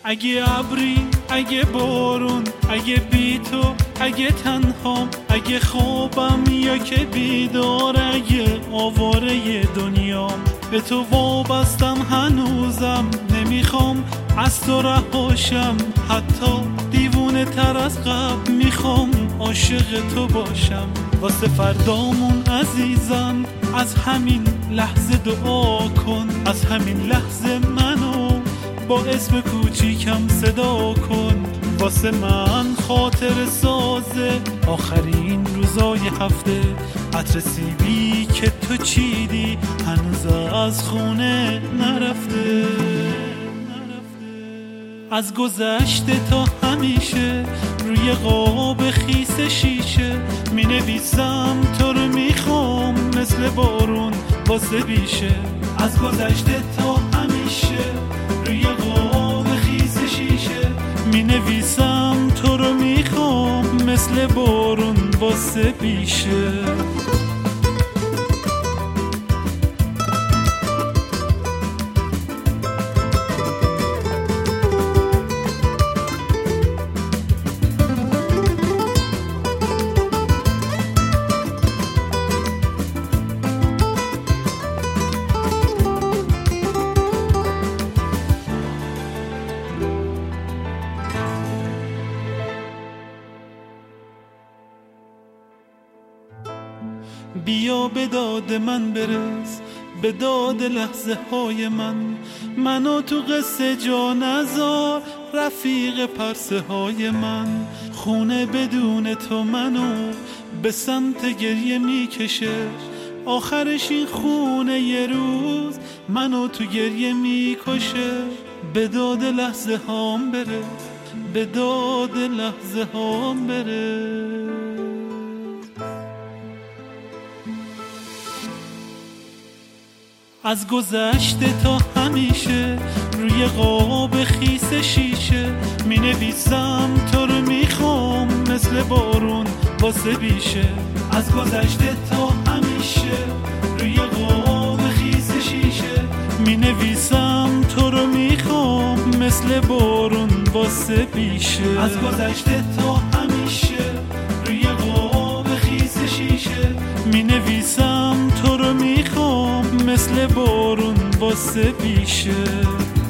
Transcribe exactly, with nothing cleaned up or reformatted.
اگه ابری، اگه بارون، اگه بی تو، اگه تنهام، اگه خوابم یا که بیدار، اگه آواره دنیام، به تو وابستم هنوزم، نمیخوام از تو رهاشم، حتی دیوونه تر از قبل میخوام عاشق تو باشم. واسه فردامون عزیزم از همین لحظه دعا کن، از همین لحظه منو با اسم کوچیکم صدا کن. واسه من خاطر سازه آخرین روزای هفته، عطر سیبی که تو چیدی هنوز از خونه نرفته. از گذشته تا همیشه روی قاب خیس شیشه می نویسم تو رو میخوام مثل بارون واسه بیشه. از گذشته تا همیشه روی قاب خیس شیشه می نویسم تو رو میخوام مثل بارون واسه بیشه. بیا به داد من برس، به داد لحظه های من، منو تو قصه جا نذار رفیق پرسه های من. خونه بدون تو منو به سمت گریه میکشه، آخرش این خونه یه روز منو تو گریه میکشه. به داد لحظه هام برس، به داد لحظه هام برس. از گذشته تا همیشه روی قاب خیس شیشه می نویسم تو رو میخوام مثل بارون واسه بیشه. از گذشته تا همیشه روی قاب خیس شیشه می نویسم تو رو میخوام مثل بارون واسه بیشه. از گذشته تا همیشه روی قاب خیس شیشه می نویسم تو رو میخوام مثل بارون واسه بیشه.